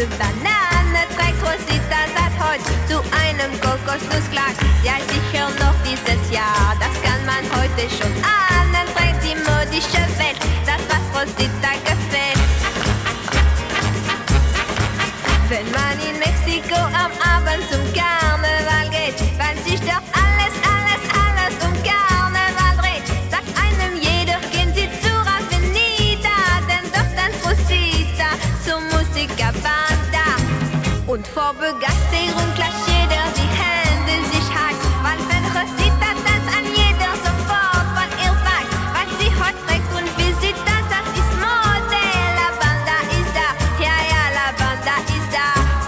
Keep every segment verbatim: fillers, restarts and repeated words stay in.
Hüfte Banane trägt Rosita seit heute zu einem Kokosnusskleid. Ja, sicher noch dieses Jahr, das kann man heute schon ahnen. Trägt die modische Welt das, was Rosita gefällt. Wenn man in Mexiko am Abend zum Karneval geht, weil sich dort alles, alles, alles um Karneval dreht, sagt einem jeder, gehen Sie zur Avenida, denn dort tanzt Rosita zur Musikerbanda. Und vor Begeisterung klatscht jeder die Hände sich heiß, weil wenn Rosita tanzt, an jeder sofort von ihr weiß, was sie heute trägt und wie sie tanzt, das ist Mode. La Banda ist da, ja, ja, la Banda ist da.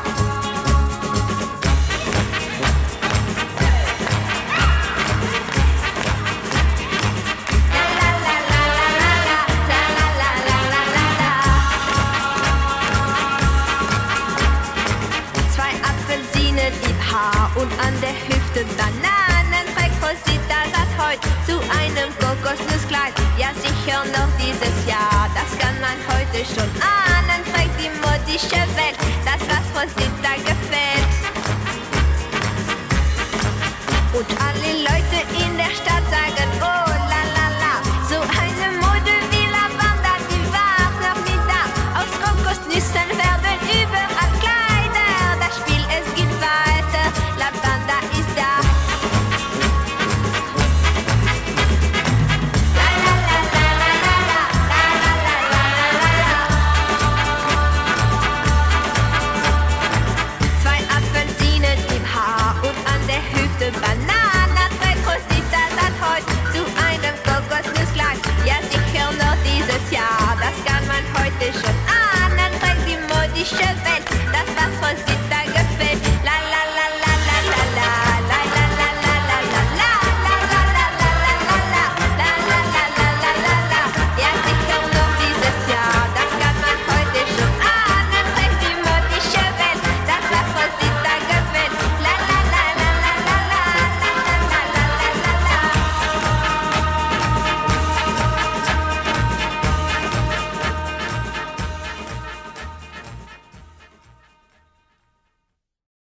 Und an der Hüfte Bananen trägt Rosita seit heute zu einem Kokosnusskleid. Ja, sicher noch dieses Jahr, das kann man heute schon ahnen. Trägt die modische Welt das, was Rosita gefällt. Und alle Leute in der Stadt sagen, oh,